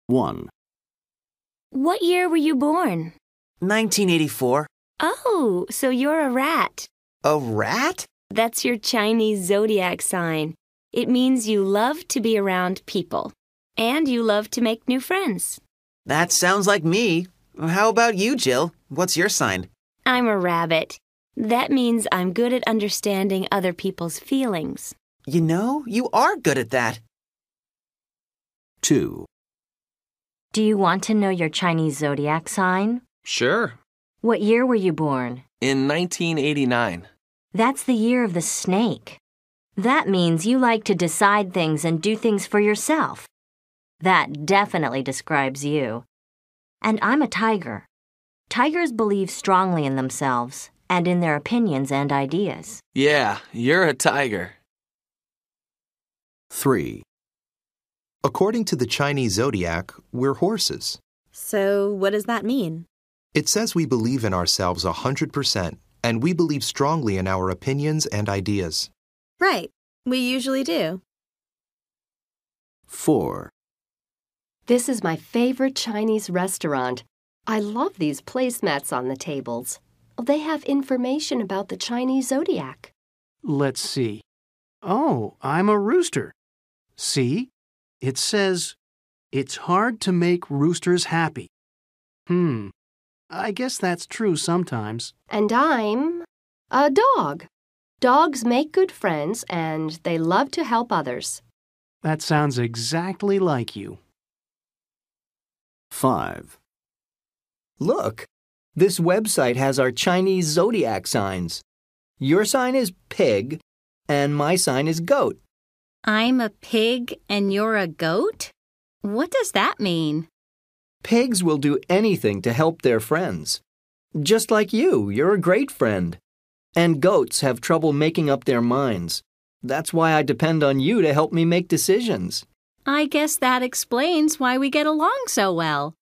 1. What year were you born? 1984. Oh, so you're a rat. A rat? That's your Chinese zodiac sign. It means you love to be around people. And you love to make new friends. That sounds like me. How about you, Jill? What's your sign? I'm a rabbit. That means I'm good at understanding other people's feelings. You know, you are good at that. 2. Do you want to know your Chinese zodiac sign? Sure. What year were you born? In 1989. That's the year of the snake. That means you like to decide things and do things for yourself. That definitely describes you. And I'm a tiger. Tigers believe strongly in themselves and in their opinions and ideas. Yeah, you're a tiger. 3. According to the Chinese zodiac, we're horses. So what does that mean? It says we believe in ourselves 100%, and we believe strongly in our opinions and ideas. Right. We usually do. 4. This is my favorite Chinese restaurant. I love these placemats on the tables. They have information about the Chinese zodiac. Let's see. Oh, I'm a rooster. See? It says, it's hard to make roosters happy. I guess that's true sometimes. And I'm a dog. Dogs make good friends and they love to help others. That sounds exactly like you. 5. Look, this website has our Chinese zodiac signs. Your sign is pig, and my sign is goat. I'm a pig and you're a goat? What does that mean? Pigs will do anything to help their friends. Just like you're a great friend. And goats have trouble making up their minds. That's why I depend on you to help me make decisions. I guess that explains why we get along so well.